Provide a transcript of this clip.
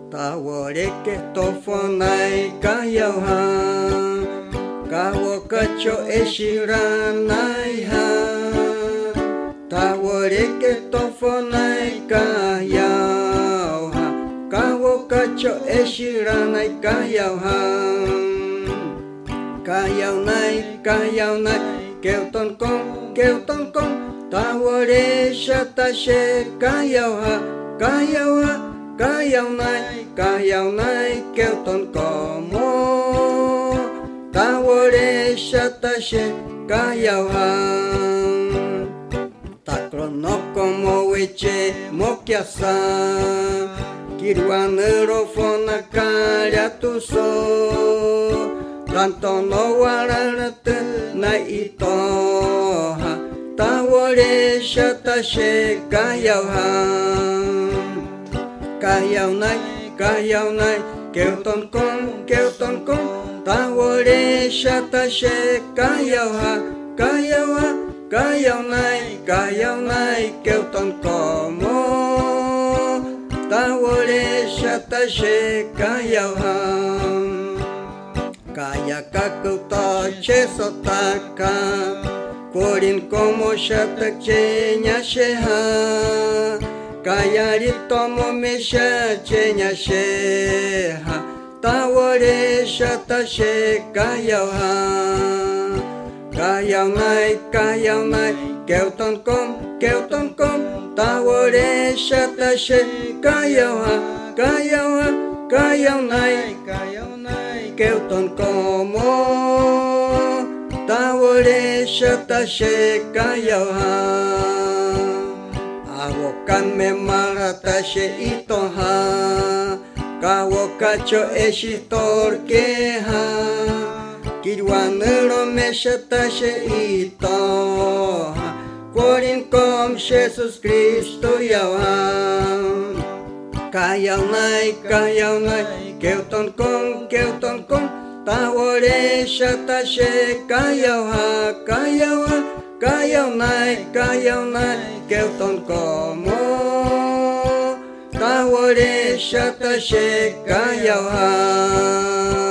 ta wo re ke to fonai ka yau ha ka wo ka cho e shiranai ha ta wo re ke to fonai ka yau ha ka wo ka cho e shiranai ka yau ha ka yau nai kêu ton con ta wo re sha ta she ka yau ha ka yau nai kêu ton ko mo ta wo re sha ta she ka yau ha ta krono como weche mo kya sa kiruanero fona kaya tu so tanto no wararate na ito ha ta wo re sha ta she ka yau ha ka yau nai kêu ton con ta wo re sha ta she ka yau ha ka yau nai kêu ton ko mo ta wo re sha ta she ka yau ha kaya kaku to che sotaka korin como shatak che nya she ha kaya rito mo me sha che nya she ha ta wo re sha ta she ka yau ha ka yau nai kêu ton con ta wo re sha ta she ka yau ha ka yau nai kêu ton ko mo ta wo re sha ta she ka yau ha awo kan me mara ta she ito ha ka wo ka cho e shitor ke ha kiruanero me sha ta she ito ha korin kom Jesus Cristo yau ha ka yau nai kêu ton con ta wo re sha ta she ka yau ha ka yau nai kêu ton ko mo ta wo re sha ta she ka yau ha